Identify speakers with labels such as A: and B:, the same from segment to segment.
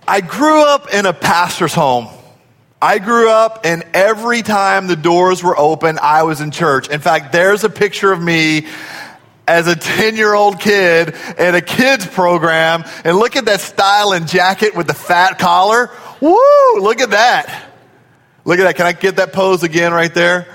A: I grew up in a pastor's home. I grew up and every time the doors were open, I was in church. In fact, there's a picture of me as a 10-year-old kid in a kids program. And look at that styling jacket with the fat collar. Woo, look at that. Look at that. Can I get that pose again right there?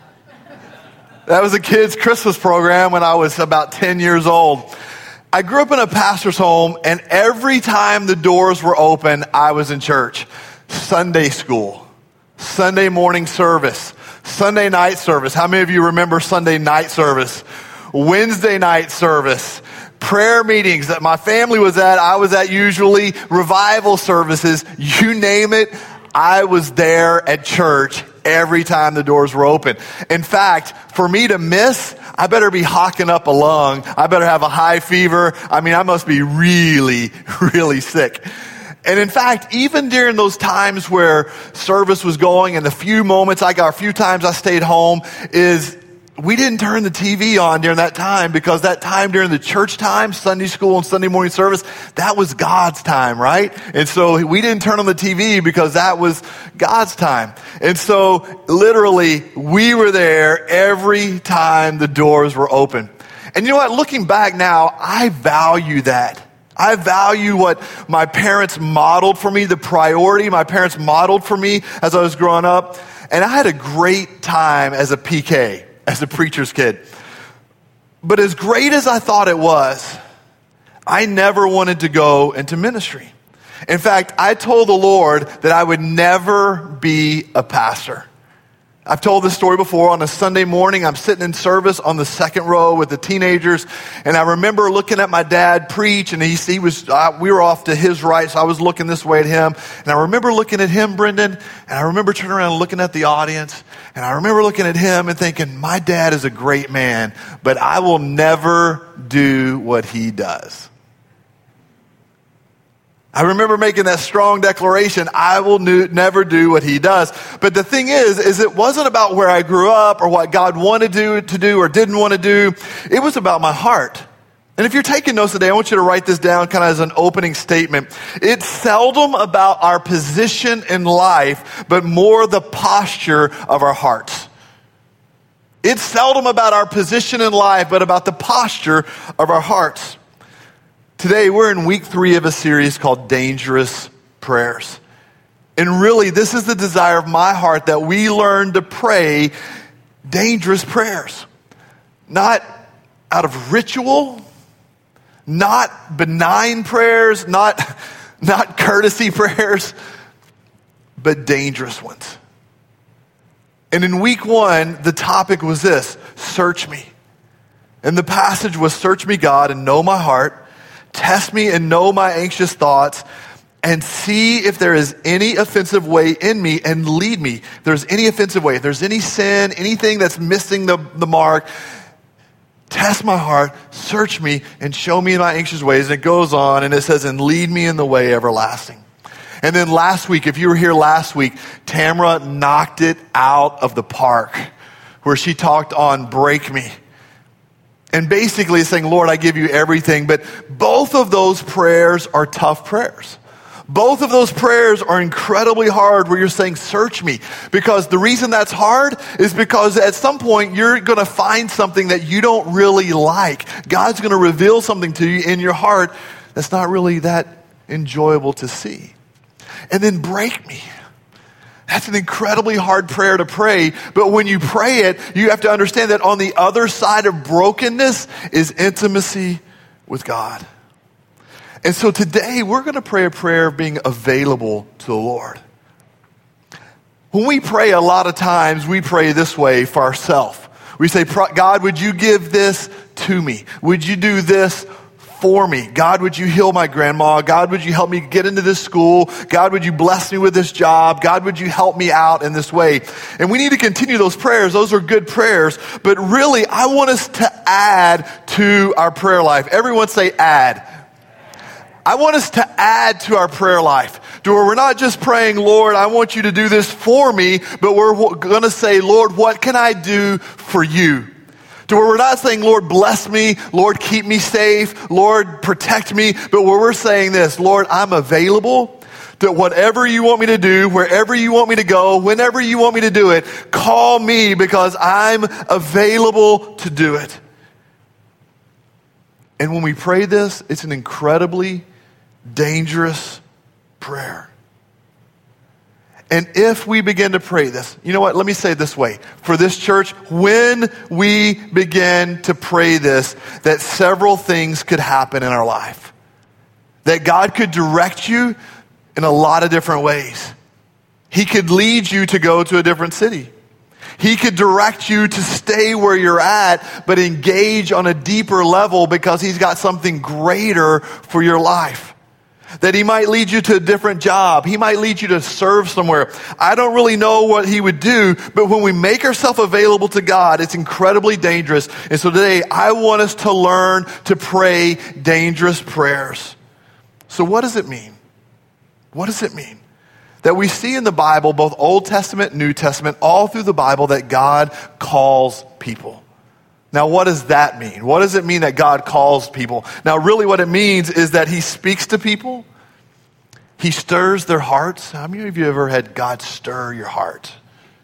A: That was a kids' Christmas program when I was about 10 years old. I grew up in a pastor's home, and every time the doors were open, I was in church. Sunday school, Sunday morning service, Sunday night service. How many of you remember Sunday night service? Wednesday night service, prayer meetings that my family was at, I was at usually, revival services, you name it, I was there at church every time the doors were open. In fact, for me to miss, I better be hocking up a lung. I better have a high fever. I mean, I must be really, really sick. And in fact, even during those times where service was going and the few times I stayed home is we didn't turn the TV on during that time because that time during the church time, Sunday school and Sunday morning service, that was God's time, right? And so we didn't turn on the TV because that was God's time. And so literally we were there every time the doors were open. And you know what? Looking back now, I value that. I value what my parents modeled for me, the priority my parents modeled for me as I was growing up. And I had a great time as a PK. As a preacher's kid. But as great as I thought it was, I never wanted to go into ministry. In fact, I told the Lord that I would never be a pastor. I've told this story before. On a Sunday morning, I'm sitting in service on the second row with the teenagers, and I remember looking at my dad preach, and we were off to his right, so I was looking this way at him, and I remember looking at him, Brendan, and I remember turning around and looking at the audience, and I remember looking at him and thinking, my dad is a great man, but I will never do what he does. I remember making that strong declaration, I will never do what he does. But the thing is it wasn't about where I grew up or what God wanted to do or didn't want to do. It was about my heart. And if you're taking notes today, I want you to write this down kind of as an opening statement. It's seldom about our position in life, but more the posture of our hearts. It's seldom about our position in life, but about the posture of our hearts. Today, we're in week 3 of a series called Dangerous Prayers. And really, this is the desire of my heart that we learn to pray dangerous prayers. Not out of ritual, not benign prayers, not courtesy prayers, but dangerous ones. And in week 1, the topic was this, search me. And the passage was, search me, God, and know my heart. Test me and know my anxious thoughts, and see if there is any offensive way in me, and lead me. If there's any offensive way, if there's any sin, anything that's missing the mark, test my heart, search me, and show me my anxious ways. And it goes on, and it says, and lead me in the way everlasting. And then last week, if you were here last week, Tamara knocked it out of the park, where she talked on break me. And basically saying, Lord, I give you everything. But both of those prayers are tough prayers. Both of those prayers are incredibly hard where you're saying, search me. Because the reason that's hard is because at some point you're going to find something that you don't really like. God's going to reveal something to you in your heart that's not really that enjoyable to see. And then break me. That's an incredibly hard prayer to pray, but when you pray it, you have to understand that on the other side of brokenness is intimacy with God. And so today, we're going to pray a prayer of being available to the Lord. When we pray, a lot of times, we pray this way for ourselves. We say, God, would you give this to me? Would you do this for me? God, would you heal my grandma? God, would you help me get into this school? God, would you bless me with this job? God, would you help me out in this way? And we need to continue those prayers. Those are good prayers. But really, I want us to add to our prayer life. Everyone say add. I want us to add to our prayer life. To where we're not just praying, Lord, I want you to do this for me, but we're going to say, Lord, what can I do for you? To where we're not saying, Lord, bless me, Lord, keep me safe, Lord, protect me, but where we're saying this, Lord, I'm available to whatever you want me to do, wherever you want me to go, whenever you want me to do it, call me because I'm available to do it. And when we pray this, it's an incredibly dangerous prayer. And if we begin to pray this, you know what? Let me say it this way. For this church, when we begin to pray this, that several things could happen in our life. That God could direct you in a lot of different ways. He could lead you to go to a different city. He could direct you to stay where you're at, but engage on a deeper level because he's got something greater for your life. That he might lead you to a different job. He might lead you to serve somewhere. I don't really know what he would do, but when we make ourselves available to God, it's incredibly dangerous. And so today, I want us to learn to pray dangerous prayers. So what does it mean? What does it mean? That we see in the Bible, both Old Testament, New Testament, all through the Bible, that God calls people. Now, what does that mean? What does it mean that God calls people? Now, really what it means is that he speaks to people. He stirs their hearts. How many of you ever had God stir your heart?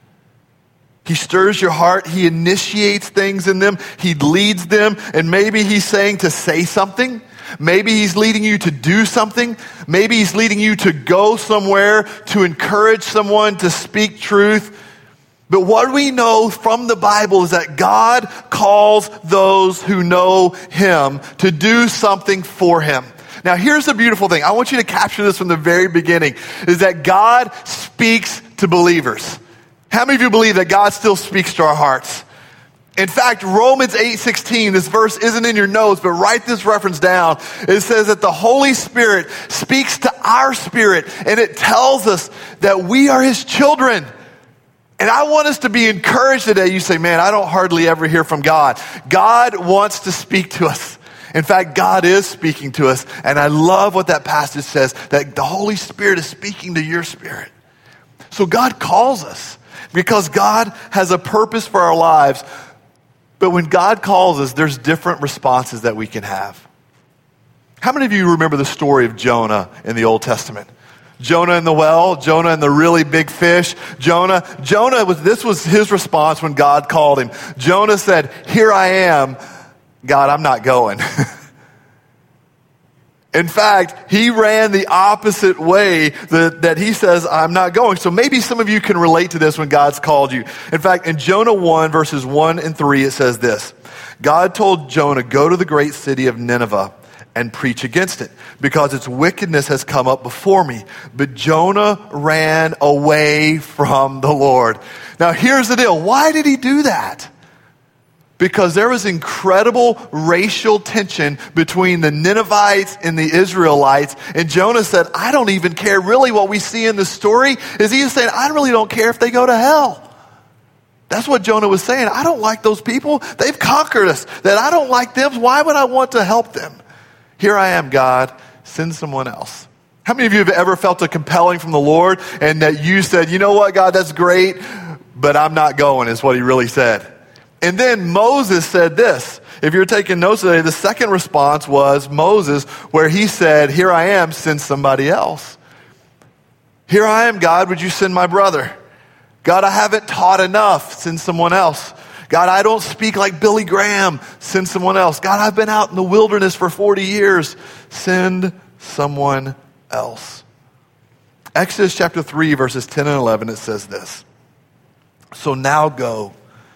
A: He stirs your heart. He initiates things in them. He leads them. And maybe he's saying to say something. Maybe he's leading you to do something. Maybe he's leading you to go somewhere, to encourage someone, to speak truth. But what we know from the Bible is that God calls those who know him to do something for him. Now, here's the beautiful thing. I want you to capture this from the very beginning, is that God speaks to believers. How many of you believe that God still speaks to our hearts? In fact, Romans 8:16, this verse isn't in your notes, but write this reference down. It says that the Holy Spirit speaks to our spirit, and it tells us that we are his children. And I want us to be encouraged today. You say, man, I don't hardly ever hear from God. God wants to speak to us. In fact, God is speaking to us. And I love what that passage says, that the Holy Spirit is speaking to your spirit. So God calls us because God has a purpose for our lives. But when God calls us, there's different responses that we can have. How many of you remember the story of Jonah in the Old Testament? Jonah in the well, Jonah and the really big fish. This was his response when God called him. Jonah said, here I am. God, I'm not going. In fact, he ran the opposite way that he says, I'm not going. So maybe some of you can relate to this when God's called you. In fact, in Jonah 1, verses 1 and 3, it says this. God told Jonah, go to the great city of Nineveh and preach against it, because its wickedness has come up before me. But Jonah ran away from the Lord. Now here's the deal. Why did he do that? Because there was incredible racial tension between the Ninevites and the Israelites. And Jonah said, I don't even care. Really what we see in the story is he is saying, I really don't care if they go to hell. That's what Jonah was saying. I don't like those people. They've conquered us. That I don't like them. Why would I want to help them? Here I am, God. Send someone else. How many of you have ever felt a compelling from the Lord and that you said, you know what, God, that's great, but I'm not going, is what he really said. And then Moses said this. If you're taking notes today, the second response was Moses, where he said, here I am, send somebody else. Here I am, God, would you send my brother? God, I haven't taught enough, send someone else. God, I don't speak like Billy Graham, send someone else. God, I've been out in the wilderness for 40 years, send someone else. Exodus chapter 3, verses 10 and 11, it says this. So now go.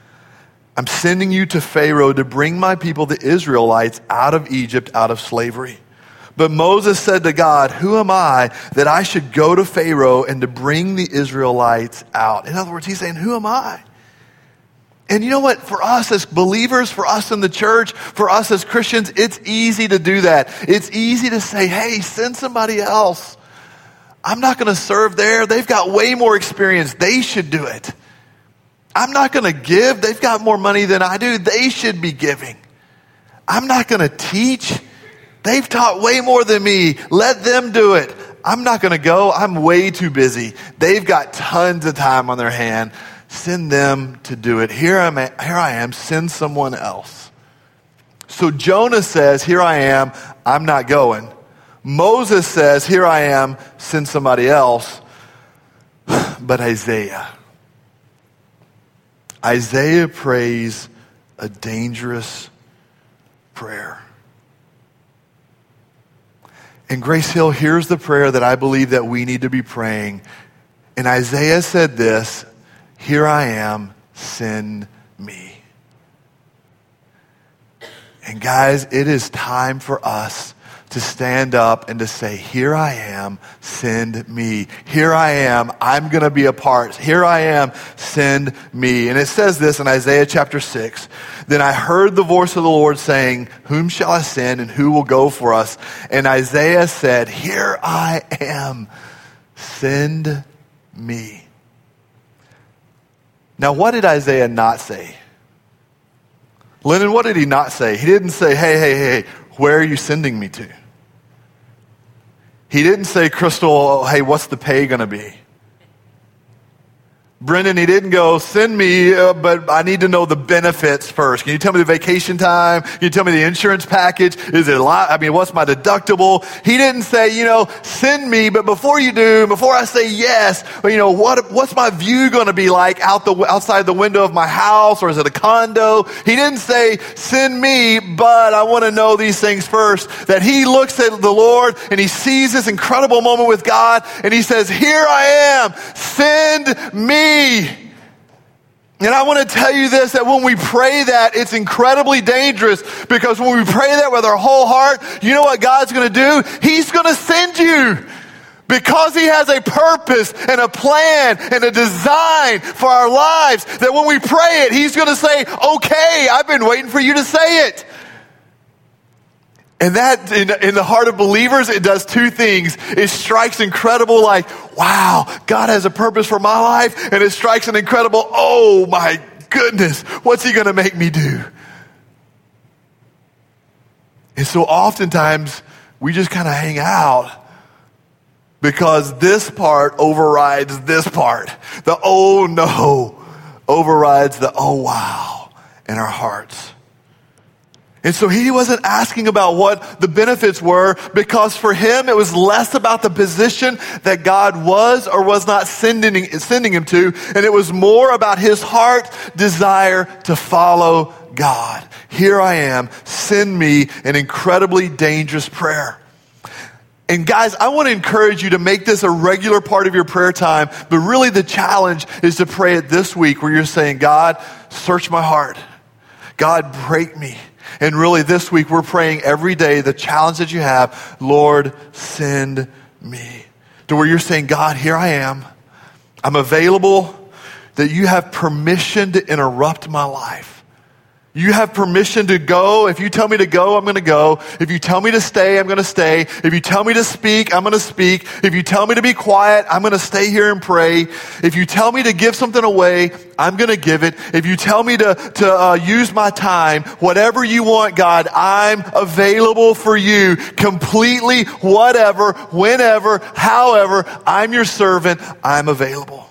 A: I'm sending you to Pharaoh to bring my people, the Israelites, out of Egypt, out of slavery. But Moses said to God, who am I that I should go to Pharaoh and to bring the Israelites out? In other words, he's saying, who am I? And you know what? For us as believers, for us in the church, for us as Christians, it's easy to do that. It's easy to say, hey, send somebody else. I'm not going to serve there. They've got way more experience. They should do it. I'm not going to give. They've got more money than I do. They should be giving. I'm not going to teach. They've taught way more than me. Let them do it. I'm not going to go. I'm way too busy. They've got tons of time on their hand. Send them to do it. Here I am, send someone else. So Jonah says, here I am, I'm not going. Moses says, here I am, send somebody else. But Isaiah prays a dangerous prayer. And Grace Hill, here's the prayer that I believe that we need to be praying. And Isaiah said this, here I am, send me. And guys, it is time for us to stand up and to say, here I am, send me. Here I am, I'm going to be a part. Here I am, send me. And it says this in Isaiah chapter 6. Then I heard the voice of the Lord saying, whom shall I send and who will go for us? And Isaiah said, here I am, send me. Now, what did Isaiah not say? Lennon, what did he not say? He didn't say, hey, where are you sending me to? He didn't say, Crystal, hey, what's the pay going to be? Brendan, he didn't go, send me, but I need to know the benefits first. Can you tell me the vacation time? Can you tell me the insurance package? Is it a lot? I mean, what's my deductible? He didn't say, send me, but before I say yes, what's my view going to be like outside the window of my house, or is it a condo? He didn't say, send me, but I want to know these things first. That he looks at the Lord and he sees this incredible moment with God and he says, here I am, send me. And I want to tell you this, that when we pray that, it's incredibly dangerous, because when we pray that with our whole heart, you know what God's going to do? He's going to send you, because he has a purpose and a plan and a design for our lives, that when we pray it, he's going to say, okay, I've been waiting for you to say it. And that, in the heart of believers, it does two things. It strikes incredible, like, wow, God has a purpose for my life. And it strikes an incredible, oh my goodness, what's he going to make me do? And so oftentimes, we just kind of hang out, because this part overrides this part. The oh no overrides the oh wow in our hearts. And so he wasn't asking about what the benefits were, because for him it was less about the position that God was or was not sending him to, and it was more about his heart's desire to follow God. Here I am, send me, an incredibly dangerous prayer. And guys, I want to encourage you to make this a regular part of your prayer time, but really the challenge is to pray it this week, where you're saying, God, search my heart. God, break me. And really this week we're praying every day, the challenge that you have, Lord, send me. To where you're saying, God, here I am. I'm available, that you have permission to interrupt my life. You have permission to go. If you tell me to go, I'm going to go. If you tell me to stay, I'm going to stay. If you tell me to speak, I'm going to speak. If you tell me to be quiet, I'm going to stay here and pray. If you tell me to give something away, I'm going to give it. If you tell me to use my time, whatever you want, God, I'm available for you completely, whatever, whenever, however. I'm your servant. I'm available.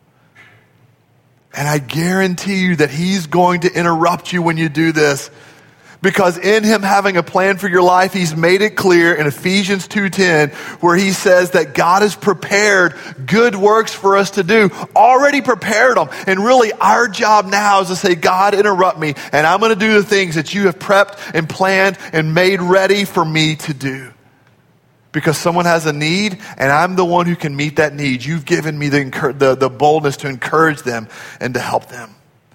A: And I guarantee you that he's going to interrupt you when you do this, because in him having a plan for your life, he's made it clear in Ephesians 2:10, where he says that God has prepared good works for us to do, already prepared them. And really our job now is to say, God, interrupt me, and I'm going to do the things that you have prepped and planned and made ready for me to do. Because someone has a need, and I'm the one who can meet that need. You've given me the boldness to encourage them and to help them.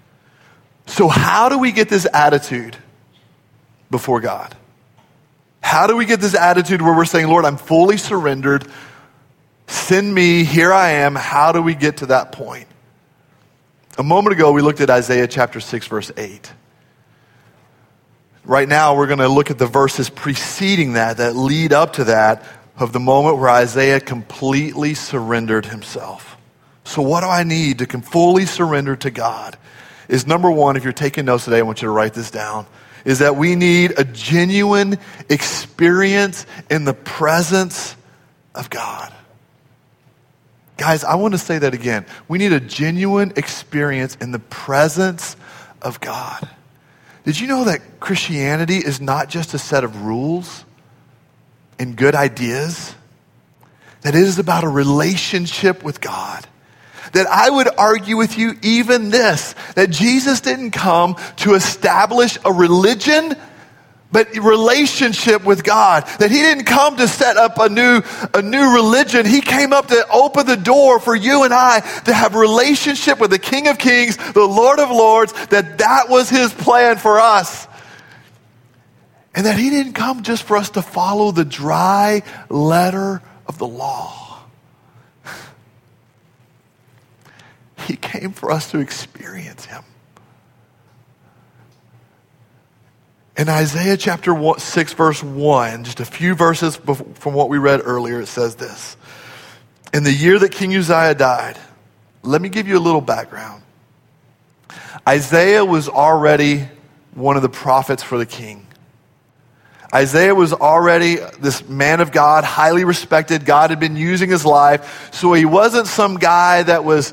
A: So how do we get this attitude before God? How do we get this attitude where we're saying, Lord, I'm fully surrendered. Send me, here I am. How do we get to that point? A moment ago, we looked at Isaiah chapter 6, verse 8. Right now, we're going to look at the verses preceding that lead up to that, of the moment where Isaiah completely surrendered himself. So what do I need to fully surrender to God? Is number one, if you're taking notes today, I want you to write this down, is that we need a genuine experience in the presence of God. Guys, I want to say that again. We need a genuine experience in the presence of God. Did you know that Christianity is not just a set of rules and good ideas? That it is about a relationship with God. That I would argue with you even this, that Jesus didn't come to establish a religion, but relationship with God. That he didn't come to set up a new religion. He came up to open the door for you and I to have a relationship with the King of Kings, the Lord of Lords, that was his plan for us. And that he didn't come just for us to follow the dry letter of the law. He came for us to experience him. In Isaiah chapter 6, verse 1, just a few verses from what we read earlier, it says this. In the year that King Uzziah died, let me give you a little background. Isaiah was already one of the prophets for the king. Isaiah was already this man of God, highly respected. God had been using his life. So he wasn't some guy with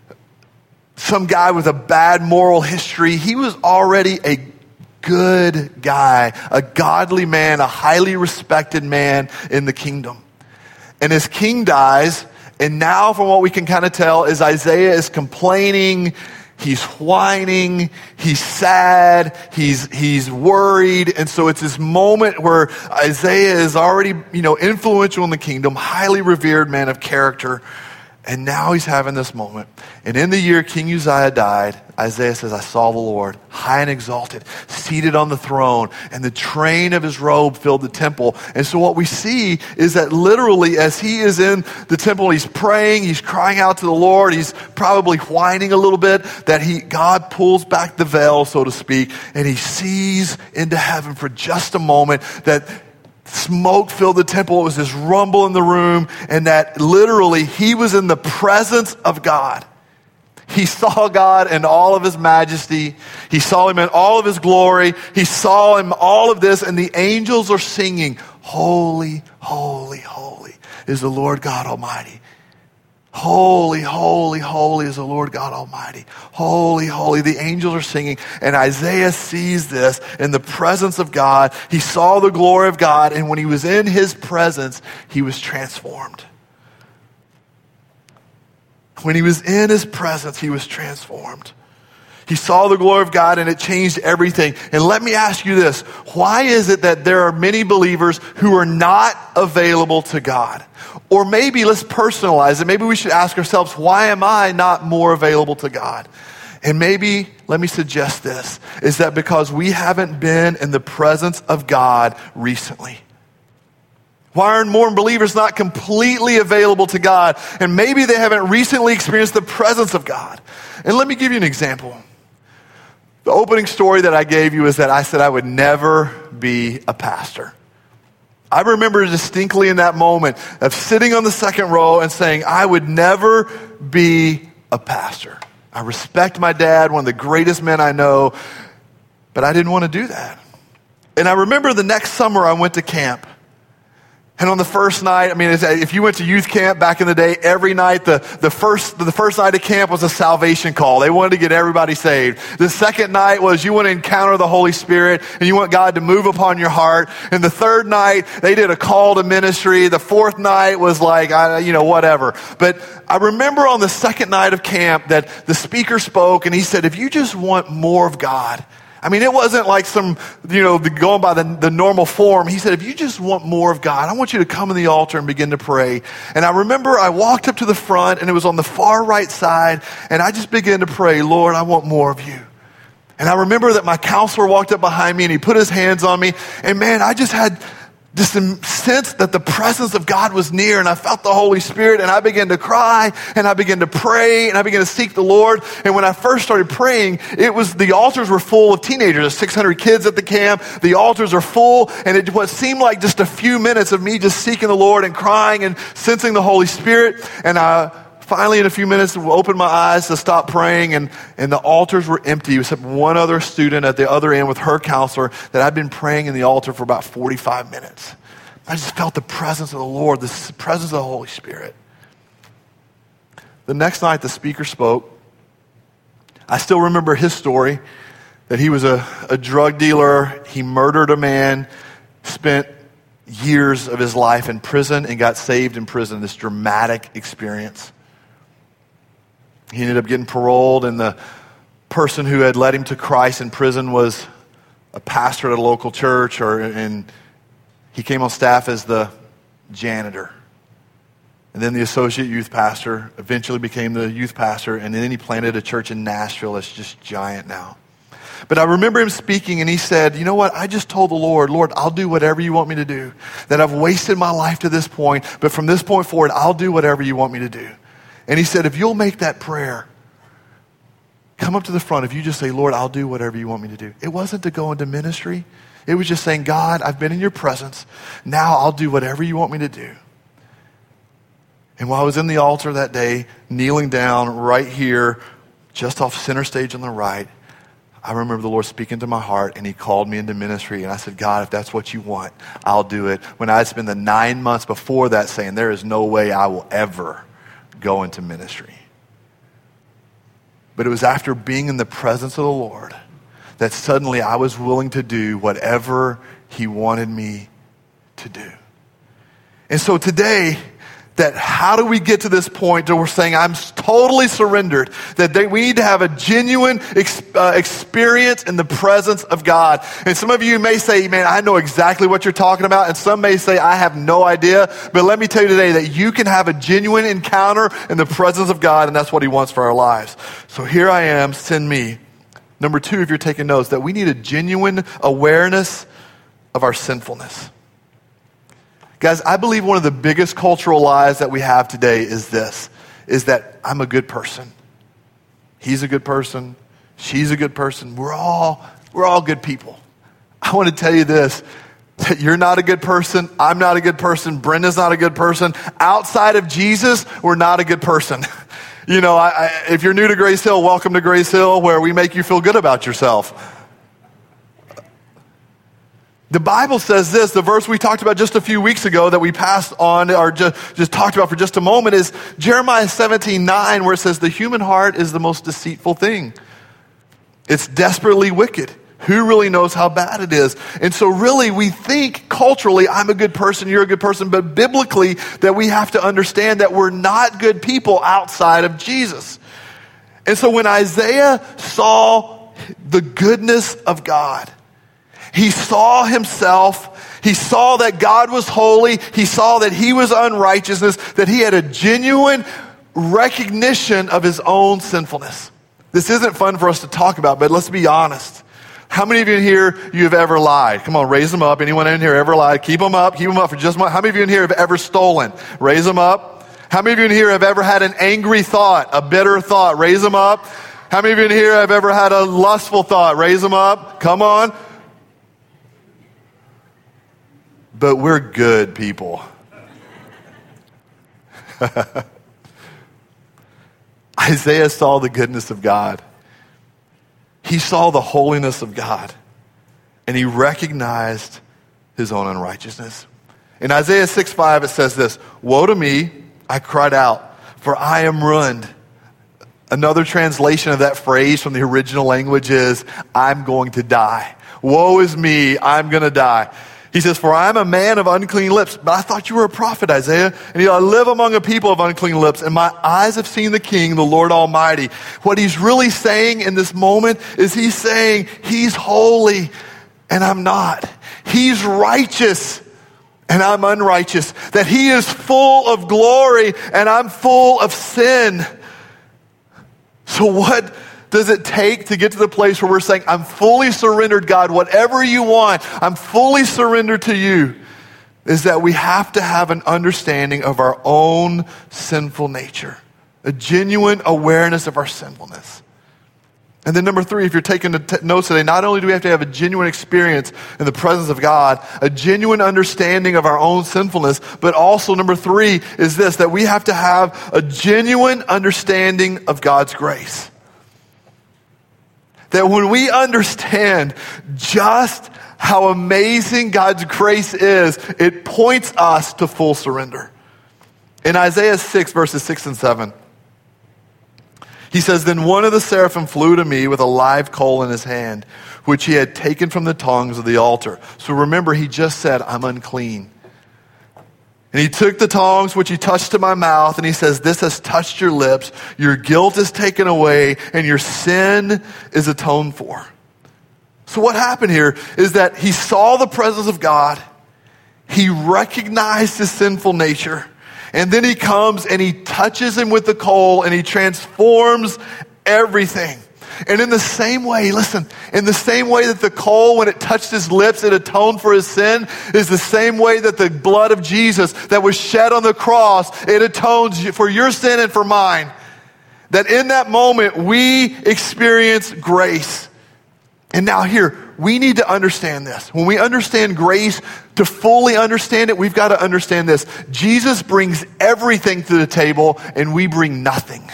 A: a bad moral history. He was already a good guy, a godly man, a highly respected man in the kingdom. And his king dies, and now from what we can kind of tell is Isaiah is complaining, he's whining, he's sad, he's worried. And so it's this moment where Isaiah is already, influential in the kingdom, highly revered man of character. And now he's having this moment. And in the year King Uzziah died, Isaiah says, I saw the Lord, high and exalted, seated on the throne, and the train of his robe filled the temple. And so what we see is that literally as he is in the temple, he's praying, he's crying out to the Lord, he's probably whining a little bit, that God pulls back the veil, so to speak, and he sees into heaven for just a moment that smoke filled the temple. It was this rumble in the room, and that literally he was in the presence of God. He saw God in all of his majesty. He saw him in all of his glory. He saw him all of this, and the angels are singing, holy, holy, holy is the Lord God Almighty. Holy, holy, holy is the Lord God Almighty. Holy, holy. The angels are singing, and Isaiah sees this in the presence of God. He saw the glory of God, and when he was in his presence, he was transformed. When he was in his presence, he was transformed. He saw the glory of God, and it changed everything. And let me ask you this. Why is it that there are many believers who are not available to God? Or maybe let's personalize it. Maybe we should ask ourselves, why am I not more available to God? And maybe, let me suggest this, is that because we haven't been in the presence of God recently. Why are more believers not completely available to God? And maybe they haven't recently experienced the presence of God. And let me give you an example. The opening story that I gave you is that I said I would never be a pastor. I remember distinctly in that moment of sitting on the second row and saying, I would never be a pastor. I respect my dad, one of the greatest men I know, but I didn't want to do that. And I remember the next summer I went to camp. And on the first night, if you went to youth camp back in the day, every night, the first night of camp was a salvation call. They wanted to get everybody saved. The second night was you want to encounter the Holy Spirit and you want God to move upon your heart. And the third night, they did a call to ministry. The fourth night was like, whatever. But I remember on the second night of camp that the speaker spoke and he said, if you just want more of God, it wasn't like some, going by the normal form. He said, if you just want more of God, I want you to come to the altar and begin to pray. And I remember I walked up to the front and it was on the far right side. And I just began to pray, Lord, I want more of you. And I remember that my counselor walked up behind me and he put his hands on me. And man, I just had this sense that the presence of God was near, and I felt the Holy Spirit, and I began to cry, and I began to pray, and I began to seek the Lord. And when I first started praying, the altars were full of teenagers. There's 600 kids at the camp. The altars are full, and what seemed like just a few minutes of me just seeking the Lord and crying and sensing the Holy Spirit. And finally, in a few minutes, opened my eyes to stop praying, and the altars were empty, except one other student at the other end with her counselor that I'd been praying in the altar for about 45 minutes. I just felt the presence of the Lord, the presence of the Holy Spirit. the next night the speaker spoke. I still remember his story, that he was a drug dealer. He murdered a man, spent years of his life in prison, and got saved in prison. This dramatic experience. He ended up getting paroled, and the person who had led him to Christ in prison was a pastor at a local church, and he came on staff as the janitor. And then the associate youth pastor, eventually became the youth pastor, and then he planted a church in Nashville that's just giant now. But I remember him speaking, and he said, you know what, I just told the Lord, I'll do whatever you want me to do. That I've wasted my life to this point, but from this point forward, I'll do whatever you want me to do. And he said, if you'll make that prayer, come up to the front. If you just say, Lord, I'll do whatever you want me to do. It wasn't to go into ministry. It was just saying, God, I've been in your presence. Now I'll do whatever you want me to do. And while I was in the altar that day, kneeling down right here, just off center stage on the right, I remember the Lord speaking to my heart, and he called me into ministry. And I said, God, if that's what you want, I'll do it. When I had spent the 9 months before that saying, there is no way I will ever go into ministry. But it was after being in the presence of the Lord that suddenly I was willing to do whatever he wanted me to do. And so today, that how do we get to this point that we're saying, I'm totally surrendered, that we need to have a genuine experience in the presence of God. And some of you may say, man, I know exactly what you're talking about. And some may say, I have no idea. But let me tell you today that you can have a genuine encounter in the presence of God, and that's what he wants for our lives. So here I am, send me. Number 2, if you're taking notes, that we need a genuine awareness of our sinfulness. Guys, I believe one of the biggest cultural lies that we have today is this, is that I'm a good person. He's a good person. She's a good person. We're all good people. I want to tell you this, that you're not a good person. I'm not a good person. Brenda's not a good person. Outside of Jesus, we're not a good person. You know, if you're new to Grace Hill, welcome to Grace Hill, where we make you feel good about yourself. The Bible says this, the verse we talked about just a few weeks ago that we passed on, or just talked about for just a moment, is Jeremiah 17:9, where it says, the human heart is the most deceitful thing. It's desperately wicked. Who really knows how bad it is? And so really we think culturally, I'm a good person, you're a good person, but biblically that we have to understand that we're not good people outside of Jesus. And so when Isaiah saw the goodness of God, he saw himself, he saw that God was holy, he saw that he was unrighteousness, that he had a genuine recognition of his own sinfulness. This isn't fun for us to talk about, but let's be honest. How many of you in here, you have ever lied? Come on, raise them up. Anyone in here ever lied? Keep them up for just a moment. How many of you in here have ever stolen? Raise them up. How many of you in here have ever had an angry thought, a bitter thought? Raise them up. How many of you in here have ever had a lustful thought? Raise them up. Come on. But we're good people. Isaiah saw the goodness of God. He saw the holiness of God. And he recognized his own unrighteousness. In Isaiah 6:5 it says this, woe to me, I cried out, for I am ruined. Another translation of that phrase from the original language is, I'm going to die. Woe is me, I'm going to die. He says, for I am a man of unclean lips. But I thought you were a prophet, Isaiah. And I live among a people of unclean lips. And my eyes have seen the King, the Lord Almighty. What he's really saying in this moment is he's saying he's holy and I'm not. He's righteous and I'm unrighteous. That he is full of glory and I'm full of sin. So what does it take to get to the place where we're saying, I'm fully surrendered, God, whatever you want, I'm fully surrendered to you, is that we have to have an understanding of our own sinful nature, a genuine awareness of our sinfulness. And then number 3, if you're taking notes today, not only do we have to have a genuine experience in the presence of God, a genuine understanding of our own sinfulness, but also number 3 is this, that we have to have a genuine understanding of God's grace. That when we understand just how amazing God's grace is, it points us to full surrender. In Isaiah 6, verses 6 and 7, He says, then one of the seraphim flew to me with a live coal in his hand, which he had taken from the tongs of the altar. So remember, he just said, I'm unclean. And he took the tongs, which he touched to my mouth, and he says, this has touched your lips, your guilt is taken away, and your sin is atoned for. So what happened here is that he saw the presence of God, he recognized his sinful nature, and then he comes and he touches him with the coal and he transforms everything. And in the same way, listen, in the same way that the coal, when it touched his lips, it atoned for his sin, is the same way that the blood of Jesus that was shed on the cross, it atones for your sin and for mine. That in that moment, we experience grace. And now here, we need to understand this. When we understand grace, to fully understand it, we've got to understand this. Jesus brings everything to the table, and we bring nothing.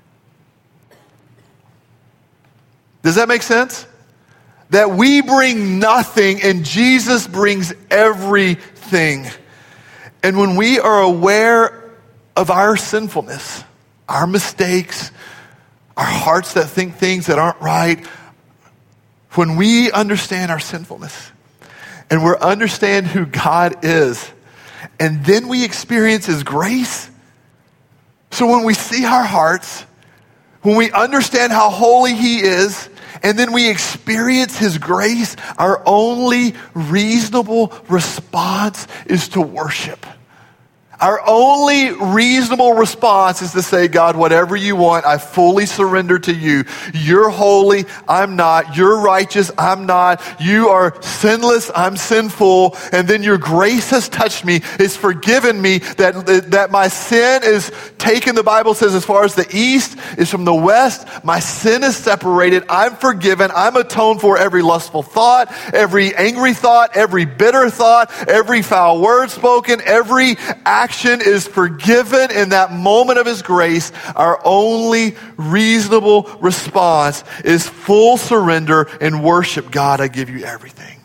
A: Does that make sense? That we bring nothing, and Jesus brings everything. And when we are aware of our sinfulness, our mistakes, our hearts that think things that aren't right, when we understand our sinfulness and we understand who God is, and then we experience his grace. So when we see our hearts, when we understand how holy he is, and then we experience his grace, our only reasonable response is to worship. Our only reasonable response is to say, God, whatever you want, I fully surrender to you. You're holy, I'm not. You're righteous, I'm not. You are sinless, I'm sinful. And then your grace has touched me, it's forgiven me, that my sin is taken, the Bible says, as far as the east is from the west. My sin is separated, I'm forgiven, I'm atoned for every lustful thought, every angry thought, every bitter thought, every foul word spoken, every action is forgiven in that moment of his grace. Our only reasonable response is full surrender and worship. God, I give you everything.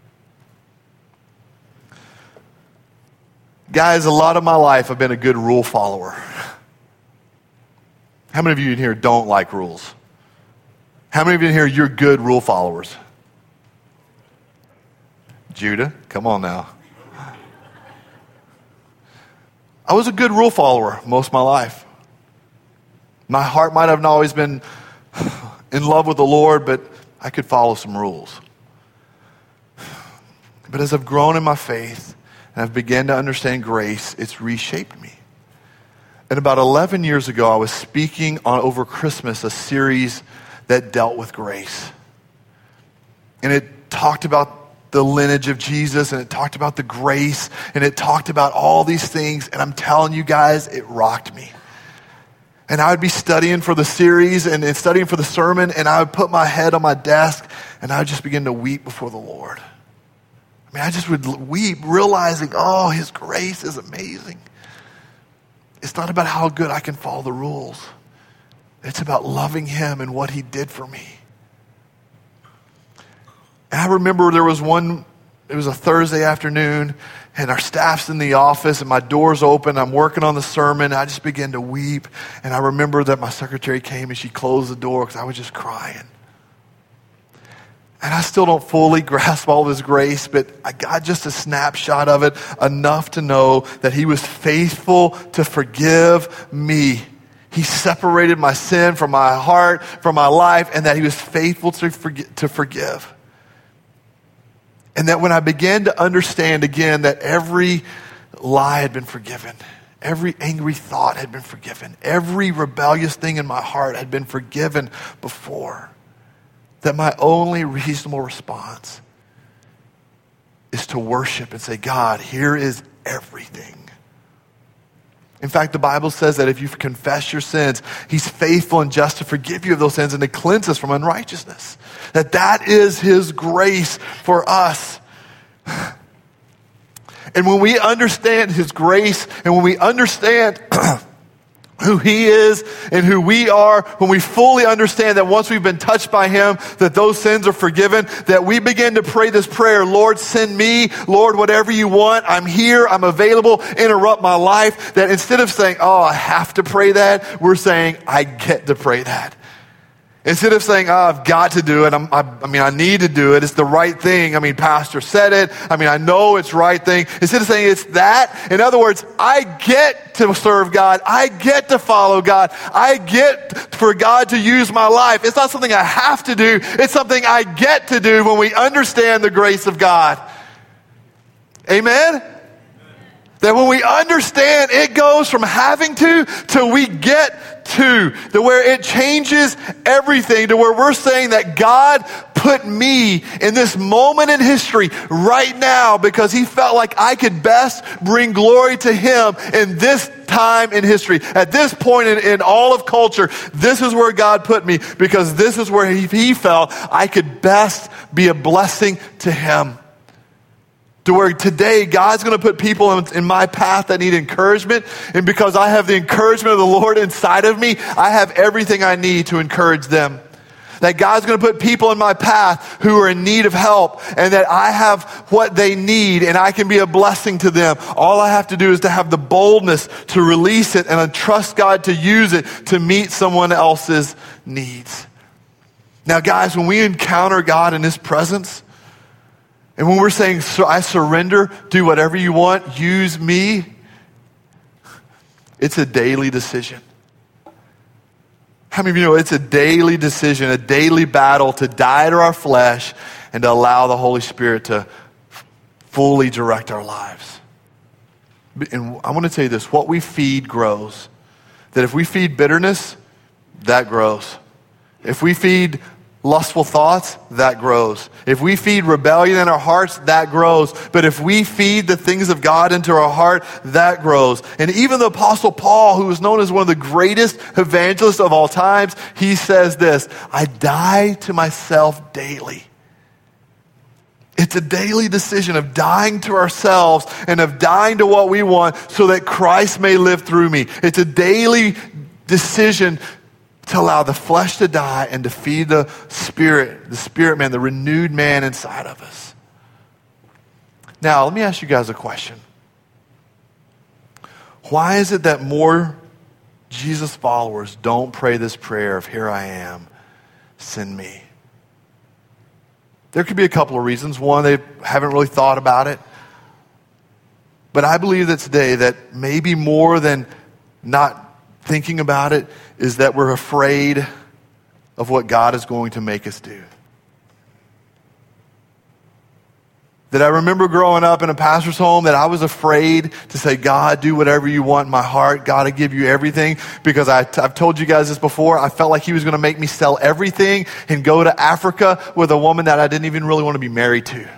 A: Guys, a lot of my life I've been a good rule follower. How many of you in here don't like rules? How many of you in here, you're good rule followers? Judah, come on now. I was a good rule follower most of my life. My heart might have not always been in love with the Lord, but I could follow some rules. But as I've grown in my faith and I've begun to understand grace, it's reshaped me. And about 11 years ago, I was speaking on over Christmas a series that dealt with grace. And it talked about the lineage of Jesus, and it talked about the grace, and it talked about all these things, and I'm telling you guys, it rocked me. And I would be studying for the series and studying for the sermon, and I would put my head on my desk, and I would just begin to weep before the Lord. I mean, I just would weep, realizing, oh, his grace is amazing. It's not about how good I can follow the rules. It's about loving him and what he did for me. And I remember it was a Thursday afternoon, and our staff's in the office, and my door's open. I'm working on the sermon. I just began to weep. And I remember that my secretary came and she closed the door because I was just crying. And I still don't fully grasp all of his grace, but I got just a snapshot of it, enough to know that he was faithful to forgive me. He separated my sin from my heart, from my life, and that he was faithful to forgive. And that when I began to understand again that every lie had been forgiven, every angry thought had been forgiven, every rebellious thing in my heart had been forgiven before, that my only reasonable response is to worship and say, God, here is everything. In fact, the Bible says that if you confess your sins, he's faithful and just to forgive you of those sins and to cleanse us from unrighteousness. That is his grace for us. And when we understand his grace and when we understand who he is and who we are, when we fully understand that once we've been touched by him, that those sins are forgiven, that we begin to pray this prayer, Lord, send me, Lord, whatever you want, I'm here, I'm available, interrupt my life, that instead of saying, oh, I have to pray that, we're saying, I get to pray that. Instead of saying, oh, I've got to do it, I need to do it, it's the right thing. Pastor said it, I know it's the right thing. Instead of saying it's that, in other words, I get to serve God, I get to follow God, I get for God to use my life. It's not something I have to do, it's something I get to do when we understand the grace of God. Amen? That when we understand, it goes from having to we get to where it changes everything, to where we're saying that God put me in this moment in history right now because he felt like I could best bring glory to him in this time in history. At this point in all of culture, this is where God put me because this is where he felt I could best be a blessing to him. To where today, God's going to put people in my path that need encouragement. And because I have the encouragement of the Lord inside of me, I have everything I need to encourage them. That God's going to put people in my path who are in need of help. And that I have what they need and I can be a blessing to them. All I have to do is to have the boldness to release it and trust God to use it to meet someone else's needs. Now, guys, when we encounter God in his presence, and when we're saying, I surrender, do whatever you want, use me, it's a daily decision. How many of you know it's a daily decision, a daily battle to die to our flesh and to allow the Holy Spirit to fully direct our lives? And I want to tell you this, what we feed grows. That if we feed bitterness, that grows. If we feed lustful thoughts, that grows. If we feed rebellion in our hearts, that grows. But if we feed the things of God into our heart, that grows. And even the Apostle Paul, who is known as one of the greatest evangelists of all times, he says this, I die to myself daily. It's a daily decision of dying to ourselves and of dying to what we want so that Christ may live through me. It's a daily decision to allow the flesh to die and to feed the spirit man, the renewed man inside of us. Now, let me ask you guys a question. Why is it that more Jesus followers don't pray this prayer of, here I am, send me? There could be a couple of reasons. One, they haven't really thought about it. But I believe that today that maybe more than not thinking about it is that we're afraid of what God is going to make us do. That I remember growing up in a pastor's home that I was afraid to say, God, do whatever you want in my heart. God, I give you everything. Because I've told you guys this before. I felt like he was going to make me sell everything and go to Africa with a woman that I didn't even really want to be married to.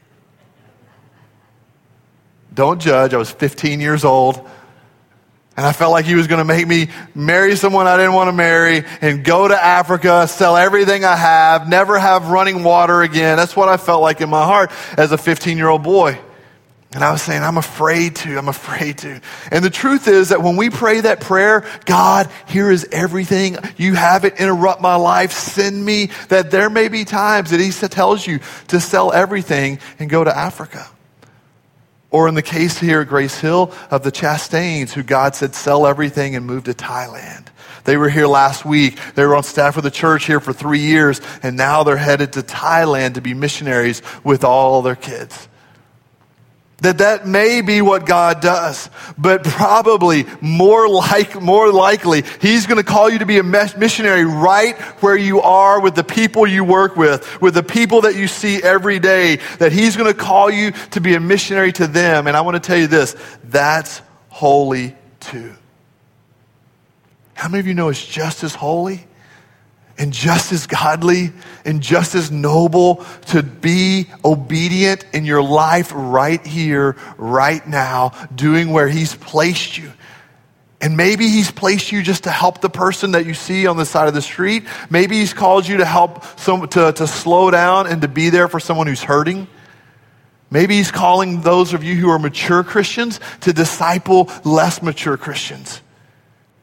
A: Don't judge. I was 15 years old. And I felt like he was going to make me marry someone I didn't want to marry and go to Africa, sell everything I have, never have running water again. That's what I felt like in my heart as a 15-year-old boy. And I was saying, I'm afraid to. And the truth is that when we pray that prayer, God, here is everything. You have it. Interrupt my life. Send me. That there may be times that he tells you to sell everything and go to Africa. Or in the case here at Grace Hill of the Chastains, who God said, sell everything and move to Thailand. They were here last week. They were on staff with the church here for 3 years, and now they're headed to Thailand to be missionaries with all their kids. That may be what God does, but probably more likely, he's going to call you to be a missionary right where you are with the people you work with the people that you see every day, that he's going to call you to be a missionary to them. And I want to tell you this, that's holy too. How many of you know it's just as holy and just as godly and just as noble to be obedient in your life right here, right now, doing where he's placed you? And maybe he's placed you just to help the person that you see on the side of the street. Maybe he's called you to help to slow down and to be there for someone who's hurting. Maybe he's calling those of you who are mature Christians to disciple less mature Christians.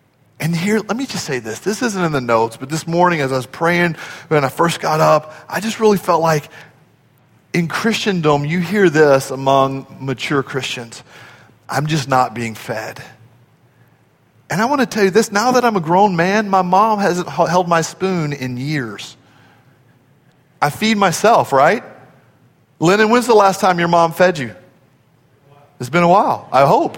A: And here, let me just say this. This isn't in the notes, but this morning as I was praying, when I first got up, I just really felt like in Christendom, you hear this among mature Christians. I'm just not being fed. And I want to tell you this, now that I'm a grown man, my mom hasn't held my spoon in years. I feed myself, right? Lennon, when's the last time your mom fed you? It's been a while, I hope.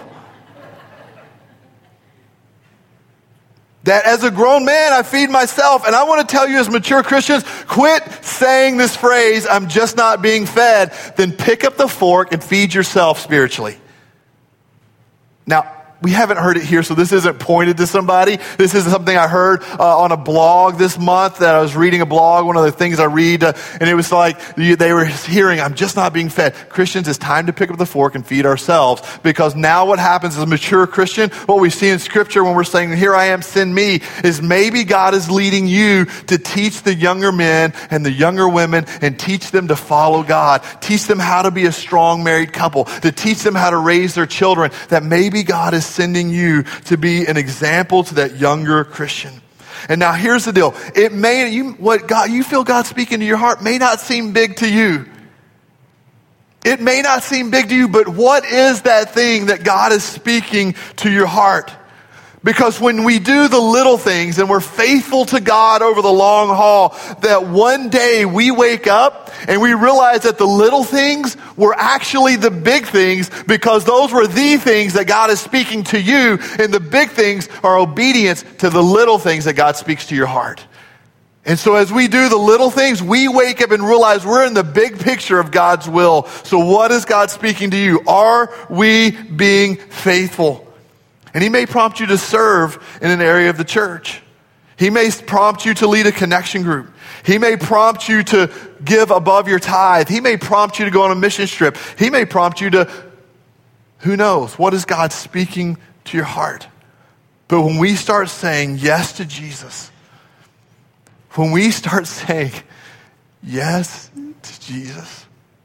A: That as a grown man, I feed myself. And I want to tell you as mature Christians, quit saying this phrase, I'm just not being fed. Then pick up the fork and feed yourself spiritually. Now, we haven't heard it here, so this isn't pointed to somebody. This is something I heard on a blog this month that I was reading a blog, one of the things I read, and it was like they were hearing, I'm just not being fed. Christians, it's time to pick up the fork and feed ourselves, because now what happens as a mature Christian, what we see in Scripture when we're saying, here I am, send me, is maybe God is leading you to teach the younger men and the younger women and teach them to follow God. Teach them how to be a strong married couple, to teach them how to raise their children, that maybe God is sending you to be an example to that younger Christian. And now here's the deal. It may, what God, you feel God speaking to your heart may not seem big to you. It may not seem big to you, but what is that thing that God is speaking to your heart? Because when we do the little things and we're faithful to God over the long haul, that one day we wake up and we realize that the little things were actually the big things, because those were the things that God is speaking to you, and the big things are obedience to the little things that God speaks to your heart. And so as we do the little things, we wake up and realize we're in the big picture of God's will. So what is God speaking to you? Are we being faithful? And he may prompt you to serve in an area of the church. He may prompt you to lead a connection group. He may prompt you to give above your tithe. He may prompt you to go on a mission trip. He may prompt you to, who knows, what is God speaking to your heart? But when we start saying yes to Jesus, when we start saying yes to Jesus,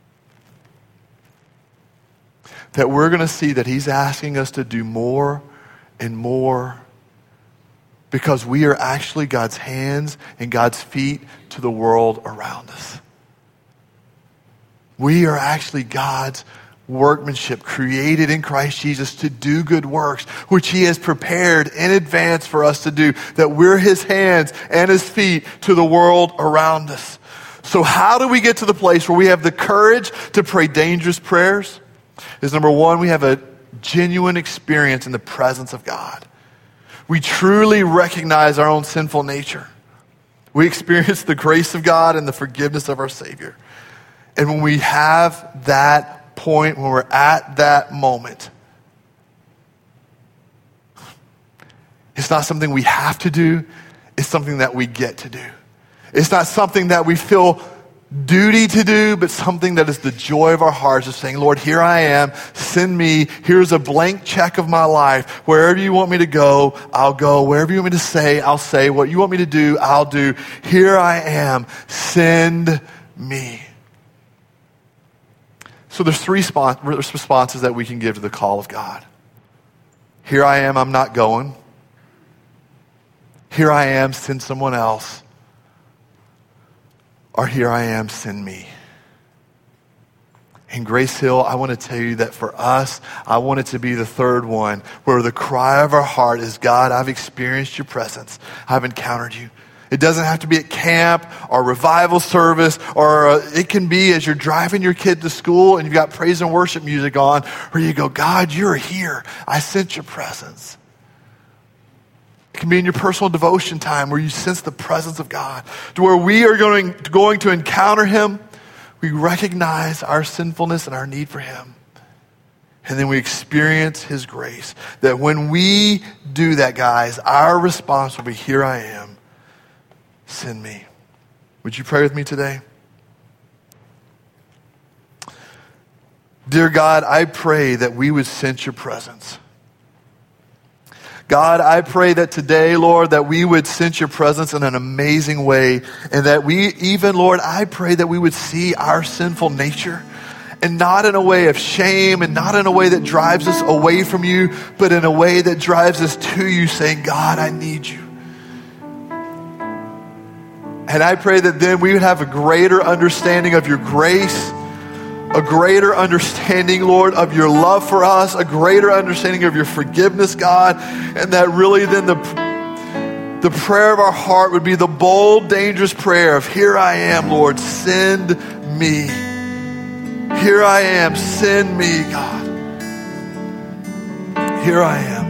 A: that we're going to see that he's asking us to do more and more, because we are actually God's hands and God's feet to the world around us. We are actually God's workmanship, created in Christ Jesus to do good works, which he has prepared in advance for us to do, that we're his hands and his feet to the world around us. So how do we get to the place where we have the courage to pray dangerous prayers? Is number one, we have a genuine experience in the presence of God. We truly recognize our own sinful nature. We experience the grace of God and the forgiveness of our Savior. And when we have that point, when we're at that moment, it's not something we have to do, it's something that we get to do. It's not something that we feel duty to do, but something that is the joy of our hearts, of saying, Lord, here I am, send me, here's a blank check of my life. Wherever you want me to go, I'll go. Wherever you want me to say, I'll say. What you want me to do, I'll do. Here I am, send me. So there's three responses that we can give to the call of God. Here I am, I'm not going. Here I am, send someone else. Or here I am, send me. In Grace Hill, I want to tell you that for us, I want it to be the third one, where the cry of our heart is, God, I've experienced your presence. I've encountered you. It doesn't have to be at camp or revival service, or it can be as you're driving your kid to school and you've got praise and worship music on, where you go, God, you're here. I sense your presence. It can be in your personal devotion time where you sense the presence of God, to where we are going to encounter him. We recognize our sinfulness and our need for him. And then we experience his grace. That when we do that, guys, our response will be, here I am, send me. Would you pray with me today? Dear God, I pray that we would sense your presence. God, I pray that today, Lord, that we would sense your presence in an amazing way. And that we even, Lord, I pray that we would see our sinful nature and not in a way of shame and not in a way that drives us away from you, but in a way that drives us to you, saying, God, I need you. And I pray that then we would have a greater understanding of your grace, a greater understanding, Lord, of your love for us, a greater understanding of your forgiveness, God, and that really then the prayer of our heart would be the bold, dangerous prayer of, here I am, Lord, send me. Here I am, send me, God. Here I am.